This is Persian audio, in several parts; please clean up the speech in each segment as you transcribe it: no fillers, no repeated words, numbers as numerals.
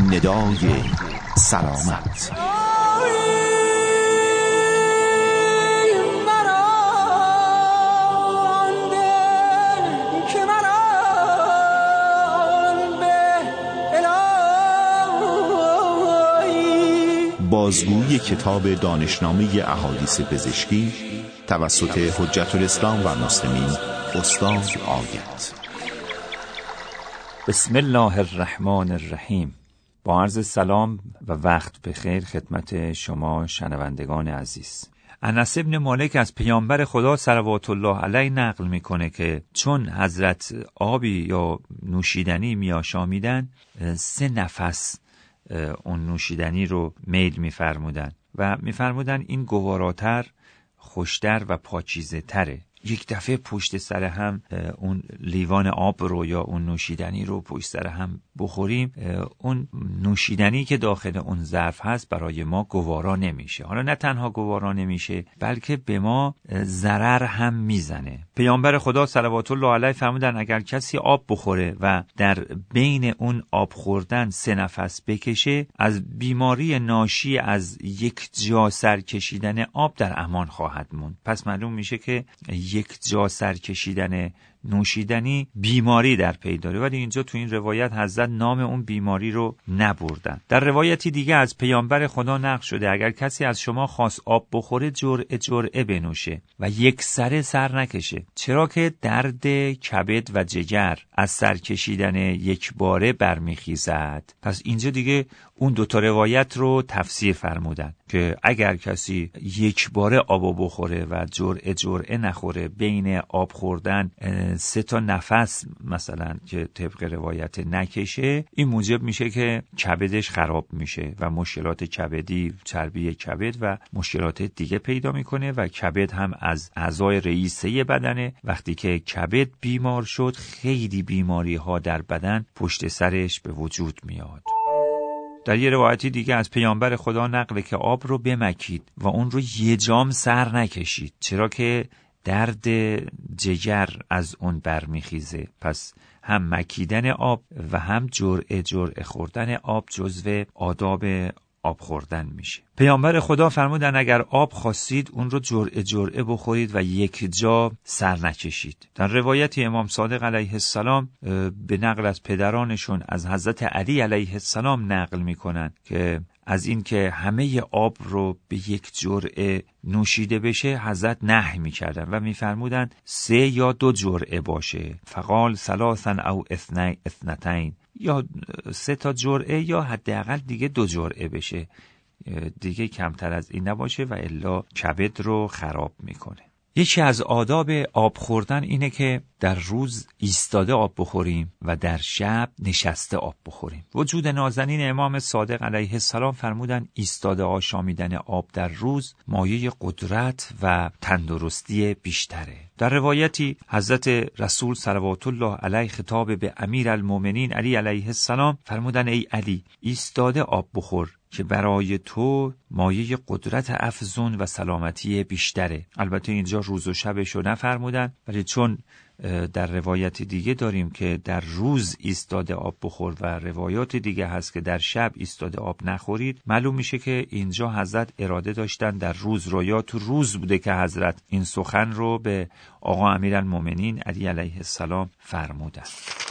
ندای سلامت. بازگویی کتاب دانشنامه احادیث پزشکی توسط حجت الاسلام و مسلمین استاد آیت. بسم الله الرحمن الرحیم. با عرض سلام و وقت بخیر خدمت شما شنوندگان عزیز. انس بن مالک از پیامبر خدا صلوات الله علیه نقل میکنه که چون حضرت آبی یا نوشیدنی میآشامیدن 3 نفس اون نوشیدنی رو میل میفرمودن و میفرمودن این گواراتر، خوشتر و پاکیزه تره. یک دفعه پشت سر هم اون لیوان آب رو یا اون نوشیدنی رو پشت سر هم بخوریم، اون نوشیدنی که داخل اون ظرف هست برای ما گوارا نمیشه. حالا نه تنها گوارا نمیشه بلکه به ما ضرر هم میزنه. پیامبر خدا صلوات الله علیه فرمودن اگر کسی آب بخوره و در بین اون آب خوردن 3 نفس بکشه، از بیماری ناشی از یک جا سر کشیدن آب در امان خواهد موند. پس معلوم میشه که یک جا سر کشیدن نوشیدنی بیماری در پی داره، ولی اینجا تو این روایت حضرت نام اون بیماری رو نبردن. در روایتی دیگه از پیامبر خدا نقل شده اگر کسی از شما خواست آب بخوره جرعه بنوشه و یک سر نکشه، چرا که درد کبد و جگر از سر کشیدن یک باره برمیخیزد. پس اینجا دیگه اون 2 روایت رو تفسیر فرمودن که اگر کسی یک باره آب بخوره و جرعه نخوره، بین آب خوردن 3 نفس مثلا که طبق روایت نکشه، این موجب میشه که کبدش خراب میشه و مشکلات کبدی، چربی کبد و مشکلات دیگه پیدا میکنه و کبد هم از اعضای رئیسه بدنه. وقتی که کبد بیمار شد خیلی بیماری ها در بدن پشت سرش به وجود میاد. در یه روایتی دیگه از پیامبر خدا نقله که آب رو بمکید و اون رو یه جام سر نکشید، چرا که درد جگر از اون برمیخیزه. پس هم مکیدن آب و هم جرعه خوردن آب جزو آداب آب خوردن میشه. پیامبر خدا فرمودن اگر آب خواستید اون رو جرعه بخورید و یک جا سر نکشید. در روایت امام صادق علیه السلام به نقل از پدرانشون از حضرت علی علیه السلام نقل میکنن که از این که همه آب رو به یک جرعه نوشیده بشه حضرت نهی میکردن و میفرمودن 3 یا 2 جرعه باشه. فقال 3 او 2 یا 3 تا جرعه یا حداقل دیگه 2 جرعه بشه، دیگه کمتر از این نباشه و الا کبد رو خراب میکنه. یکی از آداب آب خوردن اینه که در روز ایستاده آب بخوریم و در شب نشسته آب بخوریم. وجود نازنین امام صادق علیه السلام فرمودن ایستاده آشامیدن آب در روز مایه قدرت و تندرستی بیشتره. در روایتی حضرت رسول صلوات الله علیه خطاب به امیرالمومنین علی علیه السلام فرمودن ای علی ایستاده آب بخور که برای تو مایه قدرت افزون و سلامتی بیشتره. البته اینجا روز و شبش رو نفرمودن، ولی چون در روایت دیگه داریم که در روز ایستاده آب بخور و روایات دیگه هست که در شب ایستاده آب نخورید، معلوم میشه که اینجا حضرت اراده داشتن در روز رو، یا تو روز بوده که حضرت این سخن رو به آقا امیرالمومنین علی علیه السلام فرمودن.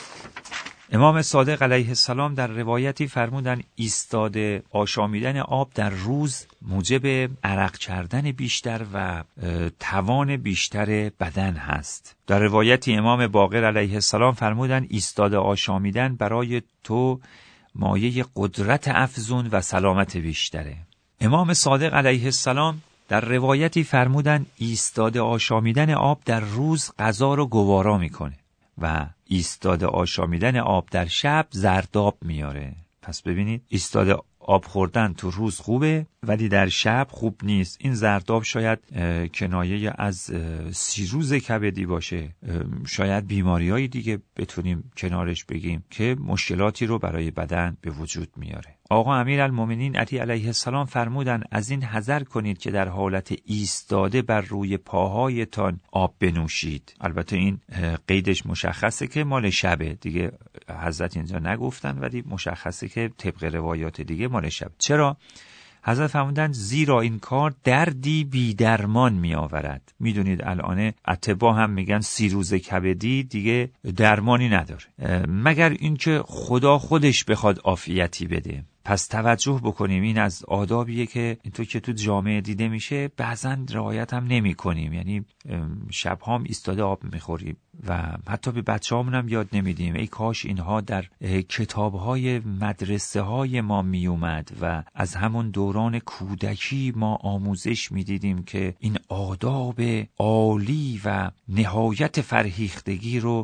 امام صادق علیه السلام در روایتی فرمودن ایستاده آشامیدن آب در روز موجب عرق کردن بیشتر و توان بیشتر بدن هست. در روایتی امام باقر علیه السلام فرمودن ایستاده آشامیدن برای تو مایه قدرت افزون و سلامت بیشتره. امام صادق علیه السلام در روایتی فرمودن ایستاده آشامیدن آب در روز غذا رو گوارا میکنه و ایستاده آشامیدن آب در شب زرداب میاره. پس ببینید ایستاده آب خوردن تو روز خوبه ولی در شب خوب نیست. این زرداب شاید کنایه از سیروز کبدی باشه، شاید بیماری‌های دیگه بتونیم کنارش بگیم که مشکلاتی رو برای بدن به وجود میاره. آقا امیرالمومنین علی علیه السلام فرمودن از این حذر کنید که در حالت ایستاده بر روی پاهایتان آب بنوشید. البته این قیدش مشخصه که مال شبه دیگه، حضرت اینجا نگفتن ولی مشخصه که طبق روایات دیگه مال شب. چرا؟ حضرت فرمودن زیرا این کار دردی بی درمان می آورد. میدونید الان اطباء هم میگن 30 روز کبدی دیگه درمانی نداره مگر اینکه خدا خودش بخواد عافیتی بده. پس توجه بکنیم، این از آدابیه که اینطور که تو جامعه دیده میشه بعضا رعایت هم نمی کنیم. یعنی شب هم ایستاده آب میخوریم و حتی به بچه هامون هم یاد نمیدیم. ای کاش اینها در کتابهای مدرسه های ما میومد و از همون دوران کودکی ما آموزش میدیدیم که این آداب عالی و نهایت فرهیختگی رو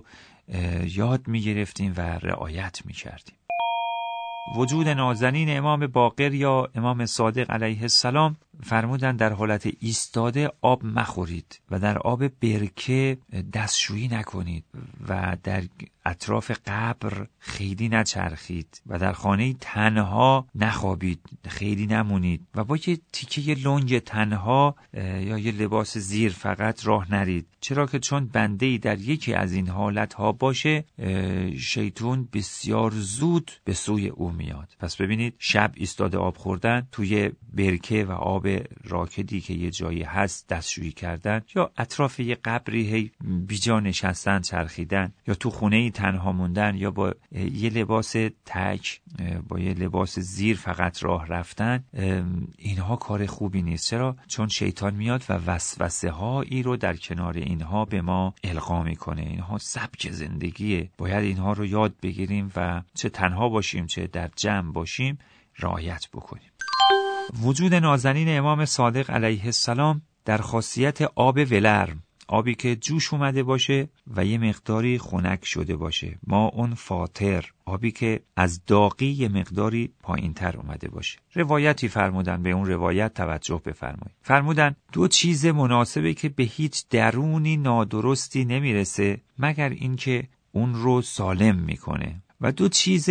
یاد میگرفتیم و رعایت میکردیم. وجود نازنین امام باقر یا امام صادق علیه السلام فرمودن در حالت ایستاده آب مخورید و در آب برکه دستشویی نکنید و در اطراف قبر خیلی نچرخید و در خانه تنها نخوابید، خیلی نمونید و با یه تیکه لنگ تنها یا یه لباس زیر فقط راه نرید. چرا که چون بنده‌ای در یکی از این حالتها باشه شیطان بسیار زود به سوی او میاد. پس ببینید شب ایستاده آب خوردن، توی برکه و آب راکدی که یه جایی هست دستشویی کردن، یا اطراف یه قبری بیجا نشستن چرخیدن، یا تو خونه تنها موندن، یا با یه لباس تک با یه لباس زیر فقط راه رفتن، اینها کار خوبی نیست. چرا؟ چون شیطان میاد و وسوسه هایی رو در کنار اینها به ما القا میکنه. اینها سبک زندگیه، باید اینها رو یاد بگیریم و چه تنها باشیم چه در جمع باشیم رعایت بکنیم. وجود نازنین امام صادق علیه السلام در خاصیت آب ولرم، آبی که جوش اومده باشه و یه مقداری خنک شده باشه، ما اون فاتر، آبی که از داغی یه مقداری پایین تر اومده باشه. روایتی فرمودن، به اون روایت توجه بفرمایید. فرمودن 2 چیز مناسبه که به هیچ درونی نادرستی نمیرسه مگر اینکه اون رو سالم میکنه، و 2 چیز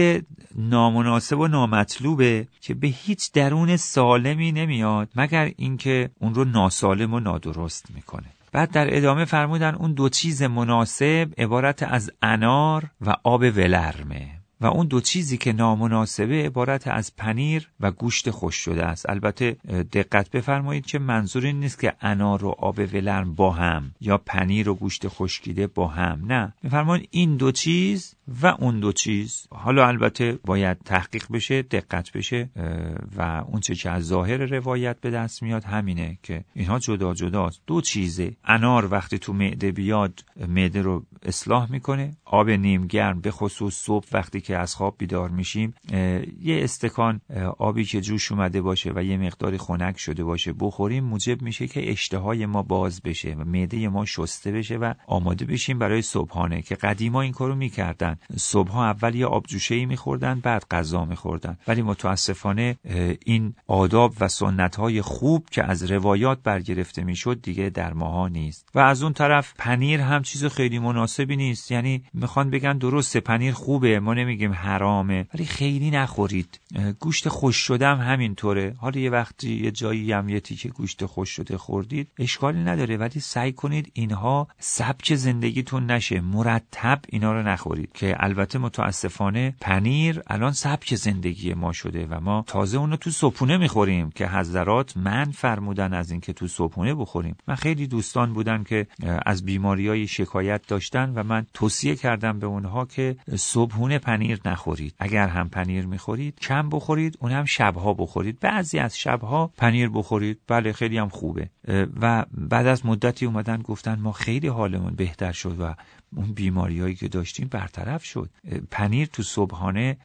نامناسب و نامطلوبه که به هیچ درون سالمی نمیاد مگر اینکه اون رو ناسالم و نادرست میکنه. بعد در ادامه فرمودن اون 2 چیز مناسب عبارت از انار و آب ولرمه و اون 2 چیزی که نامناسبه عبارت از پنیر و گوشت خشک شده است. البته دقت بفرمایید که منظور این نیست که انار و آب ولرم با هم یا پنیر و گوشت خشکیده با هم، نه، میفرمایید این 2 چیز و اون 2 چیز. حالا البته باید تحقیق بشه، دقت بشه و اون چه که از ظاهر روایت به دست میاد همینه که اینها جدا جداست. 2 چیزه. انار وقتی تو معده بیاد معده رو اصلاح میکنه. آب نیم گرم به خصوص صبح وقتی که از خواب بیدار میشیم یه استکان آبی که جوش اومده باشه و یه مقداری خنک شده باشه بخوریم، موجب میشه که اشتهای ما باز بشه و معده ما شسته بشه و آماده بشیم برای صبحانه، که قدیما این کارو میکردن. صبحها اول یه آبجوشه‌ای میخوردن بعد غذا میخوردن، ولی متاسفانه این آداب و سنت‌های خوب که از روایات برگرفته میشد دیگه در ماها نیست. و از اون طرف پنیر هم چیز خیلی مناسبی نیست. یعنی میخوان بگن درسته پنیر خوبه، ما نمیگیم حرامه، ولی خیلی نخورید. گوشت خشک شده هم همینطوره. حالا یه وقتی یه جایی هم یه تیکه گوشت خشک شده خوردید اشکالی نداره، ولی سعی کنید اینها سبک زندگیتون نشه، مرتب اینا رو نخورید. که البته متاسفانه پنیر الان سبک زندگی ما شده و ما تازه اونو تو صبحونه میخوریم که حضرات من فرمودن از این که تو صبحونه بخوریم. من خیلی دوستان بودن که از بیماریای شکایت داشتن و من توصیه کردم به اونها که صبحونه پنیر نخورید. اگر هم پنیر میخورید کم بخورید، اون هم شبها بخورید. بعضی از شبها پنیر بخورید، بله خیلی هم خوبه. و بعد از مدتی اومدن گفتن ما خیلی حالمون بهتر شد و اون بیماریایی که داشتیم برطرف شد. پنیر تو صبحانه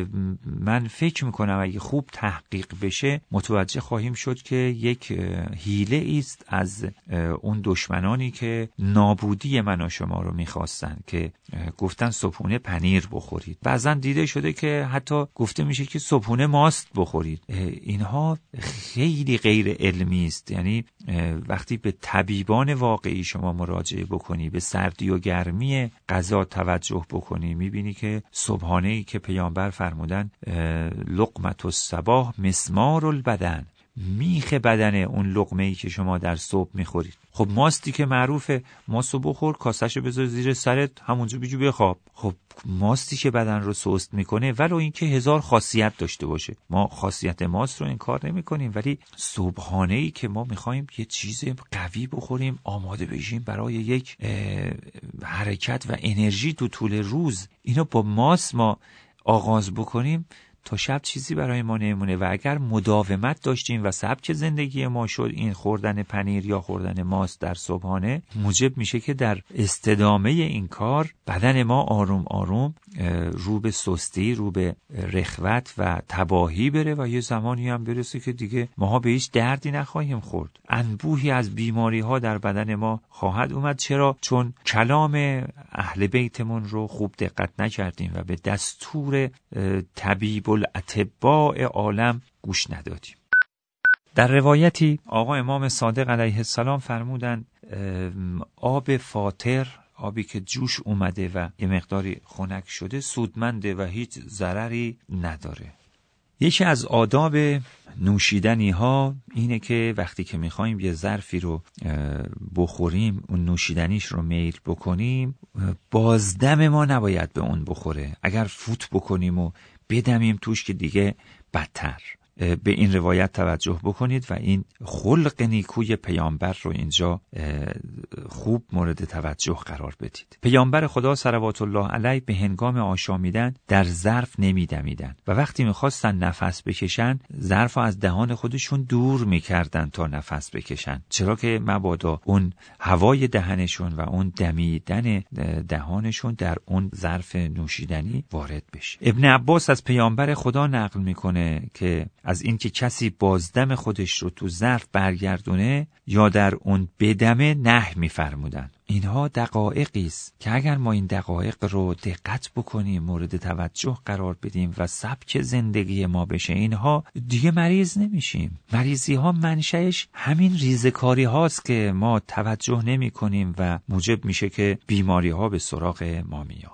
من فکر میکنم اگه خوب تحقیق بشه متوجه خواهیم شد که یک حیله است از اون دشمنانی که نابودی من و شما رو میخواستن، که گفتن صبحونه پنیر بخورید. بعضا دیده شده که حتی گفته میشه که صبحونه ماست بخورید. اینها خیلی غیر علمی است. یعنی وقتی به طبیبان واقعی شما مراجعه بکنی، به سردی و گرمی گرمی غذا توجه بکنی میبینی که صبحانه‌ای که پیامبر فرمودن لقمة الصباح مسمار البدن، میخ بدن اون لقمه‌ای که شما در صبح میخورید. خب ماستی که معروفه، ماستو بخور، کاسه‌شو بذار زیر سرت، همونجا بیجو بخواب. خب ماستی که بدن رو سست میکنه ولو اینکه 1000 خاصیت داشته باشه، ما خاصیت ماست رو انکار نمیکنیم، ولی صبحانه‌ای که ما میخوایم یه چیز قوی بخوریم، آماده بشیم برای یک حرکت و انرژی تو طول روز، اینو با ماست ما آغاز بکنیم تا شب چیزی برای ما نمونه. و اگر مداومت داشتیم و سبک زندگی ما شد این خوردن پنیر یا خوردن ماست در صبحانه، موجب میشه که در استدامه این کار بدن ما آروم آروم رو به سستی، رو به رخوت و تباهی بره و یه زمانی هم برسه که دیگه ماها به هیچ دردی نخواهیم خورد. انبوهی از بیماری ها در بدن ما خواهد اومد. چرا؟ چون کلام اهل بیتمون رو خوب دقت نکردیم و به دستور طبیب الاطباء عالم گوش ندادیم. در روایتی آقا امام صادق علیه السلام فرمودن آب فاطر، آبی که جوش اومده و یه مقداری خنک شده، سودمنده و هیچ ضرری نداره. یکی از آداب نوشیدنی ها اینه که وقتی که میخوایم یه ظرفی رو بخوریم، اون نوشیدنیش رو میل بکنیم، بازدم ما نباید به اون بخوره. اگر فوت بکنیم و بدمیم توش که دیگه بدتر. به این روایت توجه بکنید و این خلق نیکوی پیامبر رو اینجا خوب مورد توجه قرار بدید. پیامبر خدا صلوات الله علیه به هنگام آشامیدن در ظرف نمیدمیدن و وقتی میخواستن نفس بکشن ظرف از دهان خودشون دور میکردن تا نفس بکشن، چرا که مبادا اون هوای دهنشون و اون دمیدن دهانشون در اون ظرف نوشیدنی وارد بشه. ابن عباس از پیامبر خدا نقل میکنه که از اینکه کسی بازدم خودش رو تو ظرف برگردونه یا در اون بدمه نهی می‌فرمودن. اینها دقایقی است که اگر ما این دقایق رو دقت بکنیم، مورد توجه قرار بدیم و سبک زندگی ما بشه، اینها دیگه مریض نمیشیم. مریضی ها منشأش همین ریزکاری هاست که ما توجه نمی کنیم و موجب میشه که بیماری ها به سراغ ما میاد.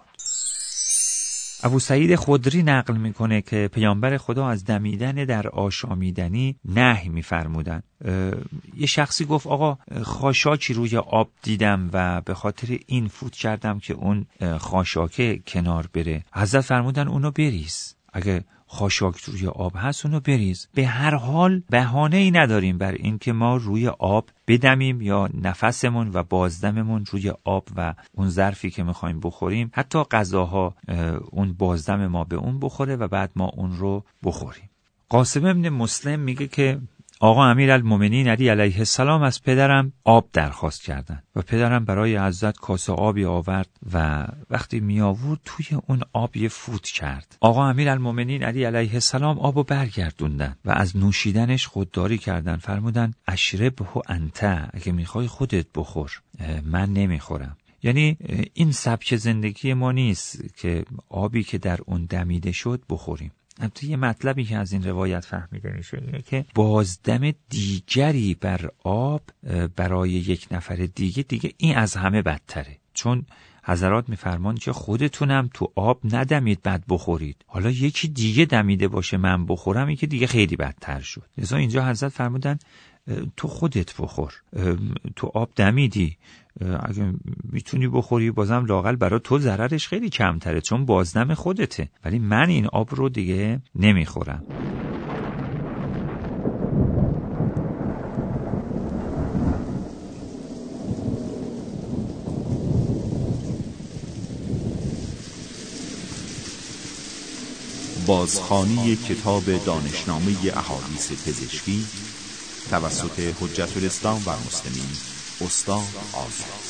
ابو سعید خدری نقل میکنه که پیامبر خدا از دمیدن در آشامیدنی نهی میفرمودن. یه شخصی گفت آقا خاشاکی روی آب دیدم و به خاطر این فوت کردم که اون خاشاکه کنار بره. حضرت فرمودن اونو بریز، اگه خاشاک روی آب هست اونو بریز. به هر حال بهانه ای نداریم بر این که ما روی آب بدمیم یا نفسمون و بازدممون روی آب و اون ظرفی که میخوایم بخوریم، حتی غذاها اون بازدم ما به اون بخوره و بعد ما اون رو بخوریم. قاسم ابن مسلم میگه که آقا امیرالمومنین علی علیه السلام از پدرم آب درخواست کردند و پدرم برای حضرت کاسه آبی آورد و وقتی می آورد توی اون آب یه فوت کرد. آقا امیرالمومنین علی علیه السلام آبو برگردوندن و از نوشیدنش خودداری کردن. فرمودن اشربه انت، اگه میخوای خودت بخور، من نمیخورم. یعنی این سبک زندگی ما نیست که آبی که در اون دمیده شد بخوریم. البته یه مطلبی که از این روایت فهمیده میشه اینه که بازدم دیگری بر آب برای یک نفر دیگه این از همه بدتره، چون حضرات میفرمان که خودتونم تو آب ندمید بعد بخورید، حالا یکی دیگه دمیده باشه من بخورم، این که دیگه خیلی بدتر شد. لذا اینجا حضرت فرمودن تو خودت بخور، تو آب دمیدی، اگه میتونی بخوری بازم لااقل برای تو ضررش خیلی کمتره چون بازدم خودته، ولی من این آب رو دیگه نمیخورم. بازخوانی کتاب دانشنامه احادیث پزشکی توسط حجت الاسلام و مسلمین استاد آزاد.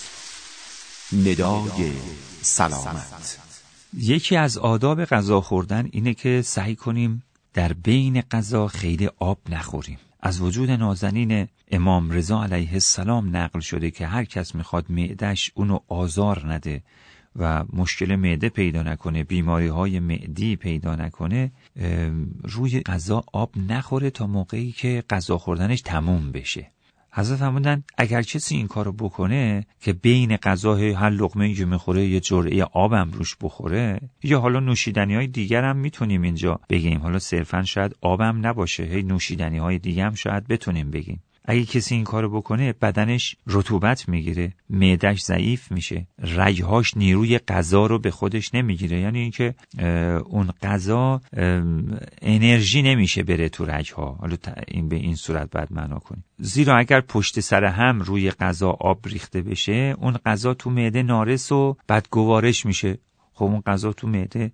ندای سلامت. یکی از آداب غذا خوردن اینه که سعی کنیم در بین غذا خیلی آب نخوریم. از وجود نازنین امام رضا علیه السلام نقل شده که هر کس میخواد معده‌اش اونو آزار نده و مشکل معده پیدا نکنه، بیماری‌های معدی پیدا نکنه، روی غذا آب نخوره تا موقعی که غذا خوردنش تموم بشه. حضرت فرمودن اگر کسی این کارو بکنه که بین غذا هر لقمه‌ای که میخوره یه جرعه آبم روش بخوره، یا حالا نوشیدنی‌های دیگر هم میتونیم اینجا بگیم، حالا صرفاً شاید آبم نباشه، هی نوشیدنی‌های دیگه هم شاید بتونیم بگیم. اگه کسی این کارو بکنه بدنش رطوبت میگیره، معده‌اش ضعیف میشه، رگ‌هاش نیروی غذا رو به خودش نمیگیره، یعنی اینکه اون غذا انرژی نمیشه بره تو رگ‌ها. حالا این به این صورت باید معنا کنیم، زیرا اگر پشت سر هم روی غذا آب ریخته بشه، اون غذا تو معده نارس و بعد گوارش میشه. خب اون غذا تو معده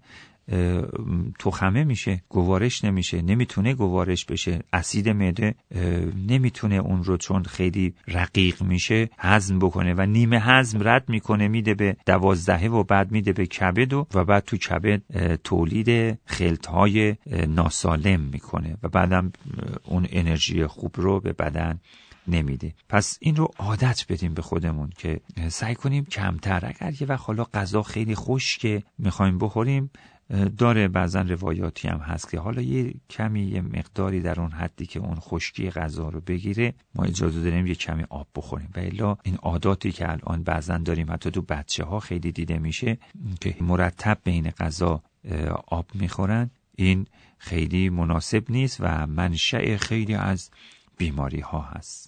تخمه میشه، گوارش نمیشه، نمیتونه گوارش بشه، اسید معده نمیتونه اون رو چون خیلی رقیق میشه هضم بکنه و نیمه هضم رد میکنه میده به 12 و بعد میده به کبد و بعد تو کبد تولید خلطهای ناسالم میکنه و بعدم اون انرژی خوب رو به بدن نمیده. پس این رو عادت بدیم به خودمون که سعی کنیم کمتر، اگر یه وقت حالا غذا خیلی خشکه میخوایم بخوریم، داره بعضا روایاتی هم هست که حالا یه کمی یه مقداری در اون حدی که اون خشکی غذا رو بگیره ما اجازه داریم یه کمی آب بخوریم. و الا این عاداتی که الان بعضا داریم حتی تو بچه ها خیلی دیده میشه که مرتب بین غذا آب میخورن، این خیلی مناسب نیست و منشأ خیلی از بیماری ها هست.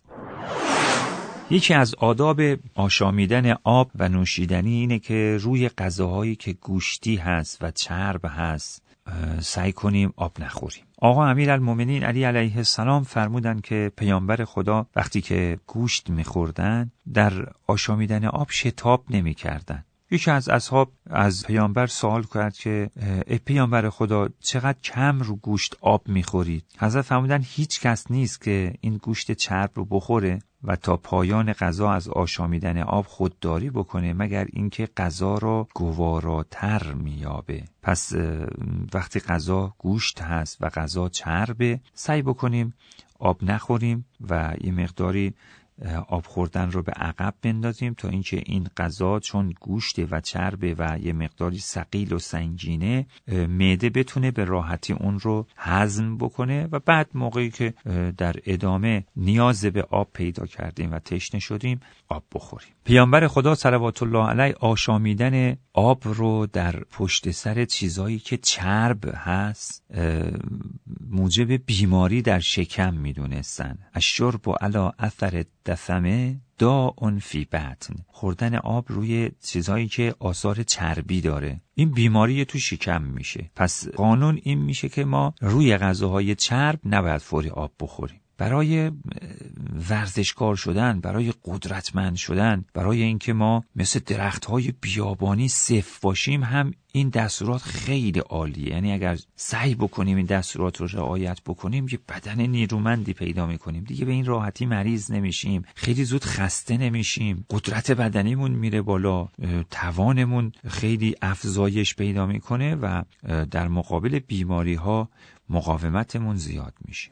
یکی از آداب آشامیدن آب و نوشیدنی اینه که روی غذاهایی که گوشتی هست و چرب هست سعی کنیم آب نخوریم. آقا امیرالمومنین علی علیه السلام فرمودن که پیامبر خدا وقتی که گوشت میخوردن در آشامیدن آب شتاب نمیکردن. یکی از اصحاب از پیامبر سوال کرد که ای پیامبر خدا چقدر کم رو گوشت آب میخورید؟ حضرت فرمودن هیچ کس نیست که این گوشت چرب رو بخوره و تا پایان غذا از آشامیدن آب خودداری بکنه مگر اینکه غذا را گواراتر میابه. پس وقتی غذا گوشت هست و غذا چربه سعی بکنیم آب نخوریم و یه مقداری آب خوردن رو به عقب بندازیم تا اینکه این غذا چون گوشت و چربه و یه مقداری ثقیل و سنگینه معده بتونه به راحتی اون رو هضم بکنه و بعد موقعی که در ادامه نیاز به آب پیدا کردیم و تشنه شدیم آب بخوریم. پیامبر خدا صلوات الله علیه آشامیدن آب رو در پشت سر چیزایی که چرب هست موجب بیماری در شکم میدونستن. الشرب علی اثر الدسم داء فی بطن. خوردن آب روی چیزایی که آثار چربی داره این بیماری تو شکم میشه. پس قانون این میشه که ما روی غذاهای چرب نباید فوری آب بخوریم. برای ورزشکار شدن، برای قدرتمند شدن، برای اینکه ما مثل درخت‌های بیابانی صف باشیم هم این دستورات خیلی عالیه. یعنی اگر سعی بکنیم این دستورات رو رعایت بکنیم یه بدن نیرومندی پیدا میکنیم، دیگه به این راحتی مریض نمیشیم، خیلی زود خسته نمیشیم، قدرت بدنیمون میره بالا، توانمون خیلی افزایش پیدا میکنه و در مقابل بیماری ها مقاومتمون زیاد میشه.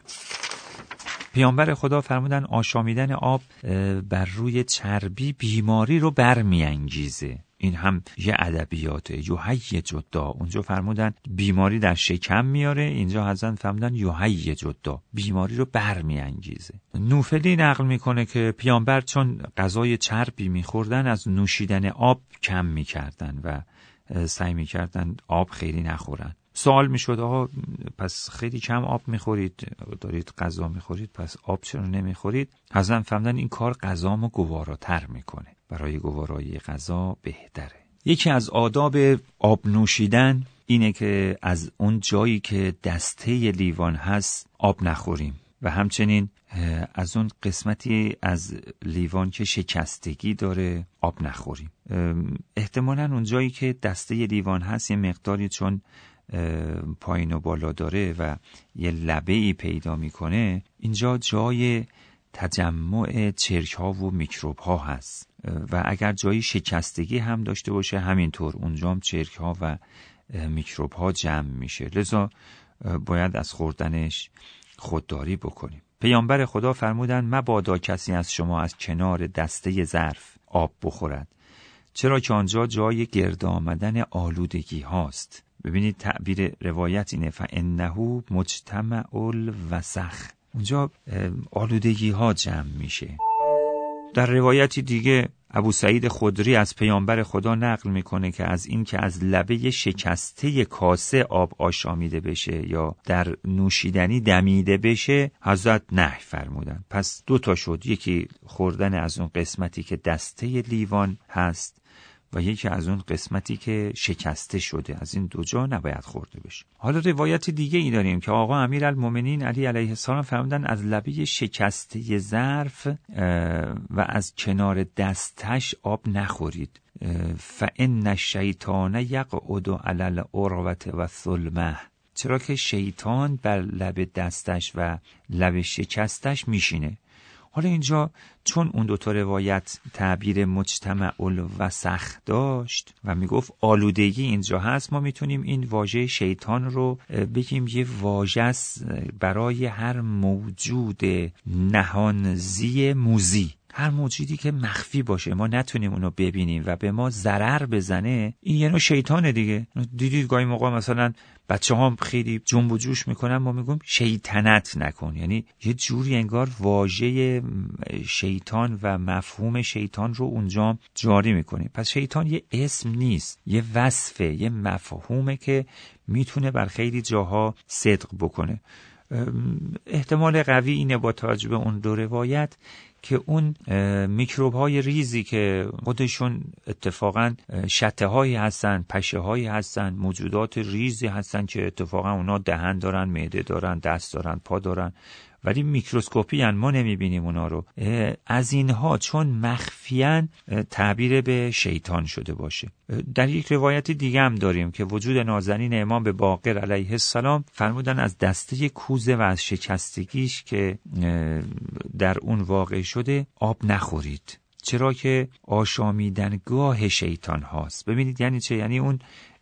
پیامبر خدا فرمودن آشامیدن آب بر روی چربی بیماری رو برمیانگیزه. این هم یه ادبیاته. یهیج الداء، اونجا فرمودن بیماری در شکم میاره، اینجا حضرت فرمودن یهیج الداء، بیماری رو برمیانگیزه. نوفلی نقل میکنه که پیامبر چون غذای چربی میخوردن از نوشیدن آب کم میکردن و سعی میکردن آب خیلی نخورن. سوال میشد آقا پس خیلی کم آب میخورید، دارید غذا میخورید، پس آب چرا نمیخورید؟ حضرت فرمودن این کار غذامو گواراتر میکنه، برای گوارایی غذا بهتره. یکی از آداب آب نوشیدن اینه که از اون جایی که دسته لیوان هست آب نخوریم و همچنین از اون قسمتی از لیوان که شکستگی داره آب نخوریم. احتمالاً اون جایی که دسته لیوان هست یه مقداری چون پایین و بالا داره و یه لبه‌ای پیدا میکنه، اینجا جای تجمع چرک ها و میکروب ها هست و اگر جایی شکستگی هم داشته باشه همینطور اونجا هم چرک ها و میکروب ها جمع میشه، لذا باید از خوردنش خودداری بکنیم. پیامبر خدا فرمودن مبادا کسی از شما از کنار دسته ظرف آب بخورد، چرا که آنجا جای گرد آمدن آلودگی هاست. ببینید تعبیر روایت اینه فانه مجتمع الوسخ، اونجا آلودگی ها جمع میشه. در روایتی دیگه ابو سعید خدری از پیامبر خدا نقل میکنه که از این که از لبه شکسته کاسه آب آشامیده بشه یا در نوشیدنی دمیده بشه حضرت نهی فرمودن. پس 2 تا شد، یکی خوردن از اون قسمتی که دسته لیوان هست و یکی از اون قسمتی که شکسته شده. از این 2 جا نباید خورده بشه. حالا روایت دیگه ای داریم که آقا امیرالمومنین علی علیه السلام فرمودن از لبه شکسته ظرف و از کنار دستش آب نخورید، فإن الشیطان یقعد علی العروة و الثلمة، چرا که شیطان بر لب دستش و لب شکستش میشینه. حالا اینجا چون اون 2 تا روایت تعبیر مجتمع الوسخ داشت و میگفت آلودگی اینجا هست، ما میتونیم این واژه شیطان رو بگیم یه واژه است برای هر موجود نهانزی موذی، هر موجودی که مخفی باشه ما نتونیم اونو ببینیم و به ما ضرر بزنه. این یه نوع شیطانه دیگه. دیدید گاهی موقع مثلا بچه هم خیلی جنب و جوش میکنن، ما میگیم شیطنت نکن، یعنی یه جوری انگار واژه شیطان و مفهوم شیطان رو اونجا جاری میکنیم. پس شیطان یه اسم نیست، یه وصفه، یه مفهومه که میتونه بر خیلی جاها صدق بکنه. احتمال قوی اینه با توجه به اون 2 روایت که اون میکروب های ریزی که خودشون اتفاقا شته هایی هستن، پشه هایی هستن، موجودات ریزی هستن که اتفاقا اونا دهن دارن، معده دارن، دست دارن، پا دارن، ولی میکروسکوپی هن، ما نمیبینیم اونا رو. از اینها چون مخفیان تعبیر به شیطان شده باشه. در یک روایت دیگه هم داریم که وجود نازنین امام به باقر علیه السلام فرمودن از دسته کوزه و از شکستگیش که در اون واقع شده آب نخورید، چرا که آشامیدنگاه شیطان هاست. ببینید یعنی چه؟ یعنی اون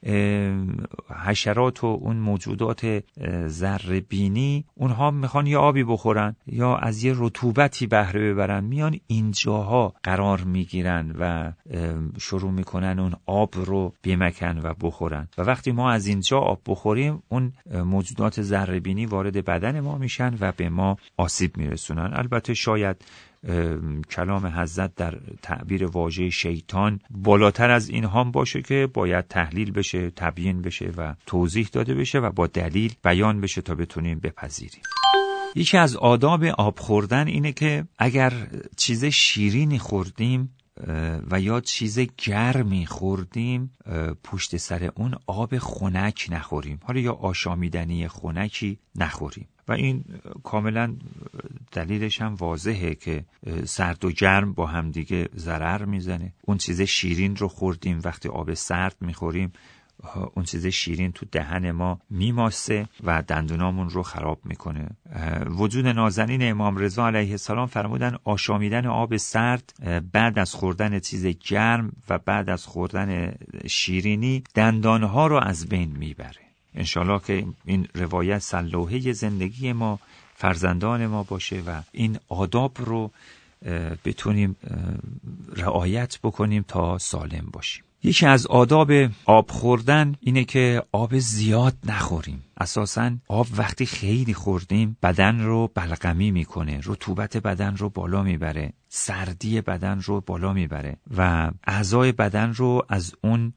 حشرات و اون موجودات ذره بینی اونها میخوان یا آبی بخورن یا از یه رطوبتی بهره ببرن، میان اینجاها قرار میگیرن و شروع میکنن اون آب رو بمکن و بخورن و وقتی ما از اینجا آب بخوریم اون موجودات ذره بینی وارد بدن ما میشن و به ما آسیب میرسونن. البته شاید کلام حضرت در تعبیر واژه شیطان بالاتر از این هم باشه که باید تحلیل بشه، تبیین بشه و توضیح داده بشه و با دلیل بیان بشه تا بتونیم بپذیریم. یکی از آداب آب خوردن اینه که اگر چیز شیرینی خوردیم و یا چیز گرمی خوردیم پشت سر اون آب خنک نخوریم، حالا یا آشامیدنی خنکی نخوریم. و این کاملا دلیلش هم واضحه که سرد و گرم با هم دیگه ضرر میزنه. اون چیز شیرین رو خوردیم، وقتی آب سرد میخوریم اون چیز شیرین تو دهن ما میماسه و دندونامون رو خراب میکنه. وجود نازنین امام رضا علیه السلام فرمودن آشامیدن آب سرد بعد از خوردن چیز گرم و بعد از خوردن شیرینی دندانها رو از بین میبره. انشالله که این روایت سلوحه زندگی ما، فرزندان ما باشه و این آداب رو بتونیم رعایت بکنیم تا سالم باشیم. یکی از آداب آب خوردن اینه که آب زیاد نخوریم. اساساً آب وقتی خیلی خوردیم بدن رو بلغمی میکنه، رطوبت بدن رو بالا میبره، سردی بدن رو بالا میبره و اعضای بدن رو از اون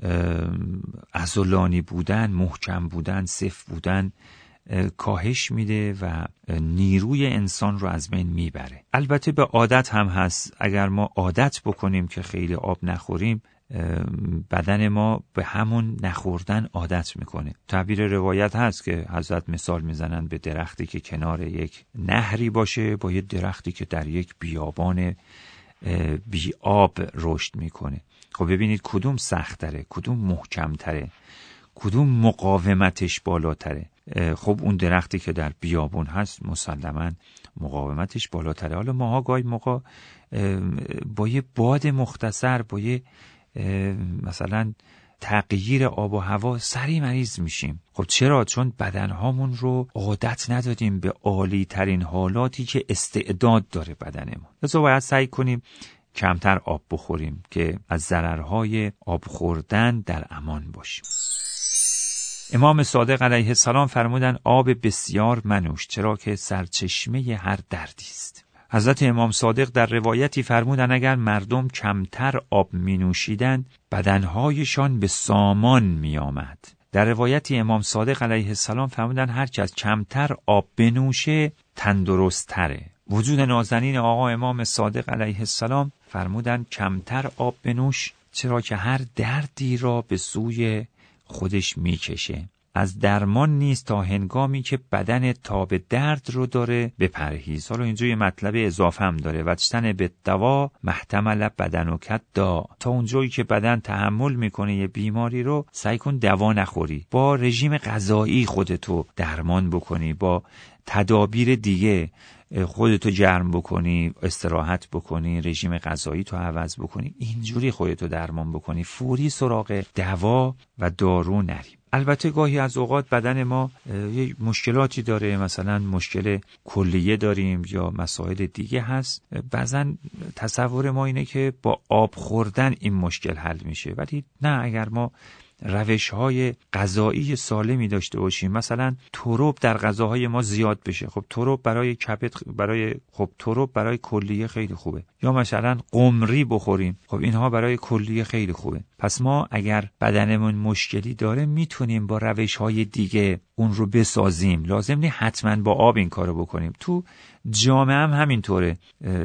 عضلانی بودن، محکم بودن، سفت بودن کاهش میده و نیروی انسان رو از بین میبره. البته به عادت هم هست، اگر ما عادت بکنیم که خیلی آب نخوریم بدن ما به همون نخوردن عادت میکنه. تعبیر روایت هست که حضرت مثال میزنن به درختی که کنار یک نهری باشه با یک درختی که در یک بیابان بی آب رشد میکنه. خب ببینید کدوم سخت‌تره، کدوم محکم‌تره، کدوم مقاومتش بالاتره. خب اون درختی که در بیابون هست مسلماً مقاومتش بالاتره. حالا ماها گاهی موقع با یه باد مختصر، با یه مثلا تغییر آب و هوا سریع مریض میشیم. خب چرا؟ چون بدنهامون رو عادت ندادیم به عالی ترین حالاتی که استعداد داره بدنمون. لذا باید سعی کنیم کمتر آب بخوریم که از ضررهای آب خوردن در امان باشیم. امام صادق علیه السلام فرمودن آب بسیار منوش، چرا که سرچشمه هر دردی است. حضرت امام صادق در روایتی فرمودن اگر مردم کمتر آب می نوشیدند بدنهایشان به سامان می آمد. در روایتی امام صادق علیه السلام فرمودن هر کس کمتر آب بنوشه تندرست تره. وجود نازنین آقا امام صادق علیه السلام فرمودن کمتر آب بنوش، چرا که هر دردی را به سوی خودش میکشه. از درمان نیست تا هنگامی که بدن تاب درد رو داره بپرهیز. حالا اینجا یه مطلب اضافه هم داره، وجتن به دوا محتمل بدن و کد دا. تا اونجایی که بدن تحمل میکنه یه بیماری رو سعی کن دوا نخوری، با رژیم غذایی خودتو درمان بکنی، با تدابیر دیگه خودتو جرم بکنی، استراحت بکنی، رژیم غذایی تو عوض بکنی، اینجوری خودتو درمان بکنی، فوری سراغ دوا و دارو نریم. البته گاهی از اوقات بدن ما یه مشکلاتی داره، مثلا مشکل کلیه داریم یا مسائل دیگه هست، بعضا تصور ما اینه که با آب خوردن این مشکل حل میشه، ولی نه. اگر ما روش‌های غذایی سالمی داشته باشیم، مثلا ترب در غذاهای ما زیاد بشه، خب ترب برای کبد ترب برای کلیه خیلی خوبه، یا مثلا قمری بخوریم، خب اینها برای کلیه خیلی خوبه. پس ما اگر بدنمون مشکلی داره میتونیم با روش‌های دیگه اون رو بسازیم، لازم نیست حتما با آب این کارو بکنیم. تو جامعه هم همینطوره.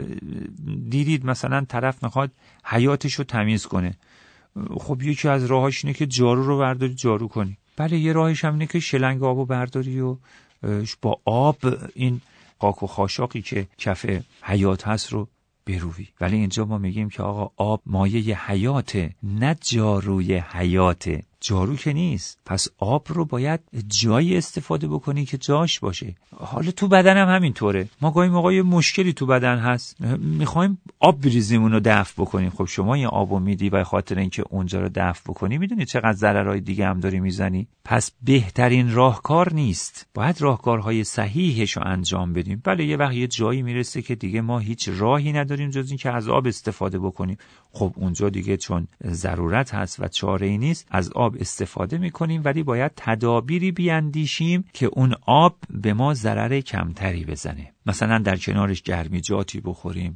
دیدید مثلا طرف میخواد حیاتشو تمیز کنه، خب یکی از راهاش اینه که جارو رو برداری جارو کنی. بله، یه راهش هم اینه که شلنگ آبو برداری و با آب این خاک و خاشاقی که کف حیات هست رو بروی. ولی اینجا ما میگیم که آقا آب مایه حیاته، نه جاروی حیاته. جارو که نیست، پس آب رو باید جایی استفاده بکنی که جاش باشه. حالا تو بدن هم همینطوره. ما گاهی موقع مشکلی تو بدن هست، میخوایم آب بریزیم اونو دفع بکنیم. خب شما این آبو میدی و خاطر اینکه اونجا رو دفع بکنی میدونی چقدر ضررهای دیگه هم داری میزنی. پس بهترین راهکار نیست، باید راهکارهای صحیحش رو انجام بدیم. بله یه وقت یه جایی میرسه که دیگه ما هیچ راهی نداریم جز این که از آب استفاده بکنیم، خب اونجا دیگه چون ضرورت هست و چاره‌ای نیست از آب استفاده میکنیم، ولی باید تدابیری بیاندیشیم که اون آب به ما ضرر کمتری بزنه. مثلا در کنارش گرمیجاتی بخوریم،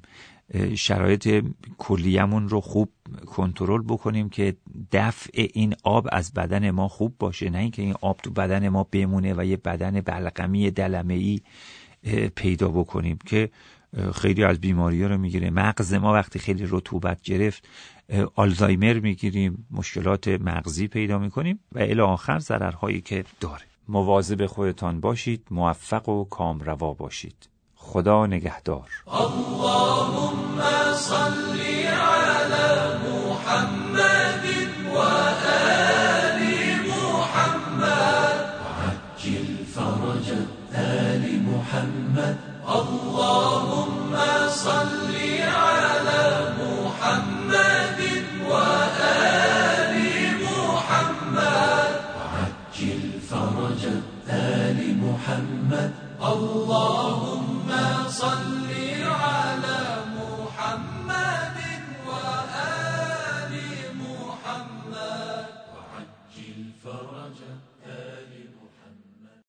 شرایط کلیه‌مون رو خوب کنترل بکنیم که دفع این آب از بدن ما خوب باشه، نه اینکه این آب تو بدن ما بمونه و یه بدن بلغمی دلمه‌ای پیدا بکنیم که خیلی از بیماری‌ها رو میگیره. مغز ما وقتی خیلی رطوبت گرفت آلزایمر میگیریم، مشکلات مغزی پیدا میکنیم و الی آخر ضررهایی که داره. مواظب خودتان باشید، موفق و کامروا باشید. خدا نگهدار. اللهم صل علی محمد و آل محمد وعجل فرج آل محمد. اللهم صل علی محمد و آل محمد وعجل فرج آل محمد. اللهم صل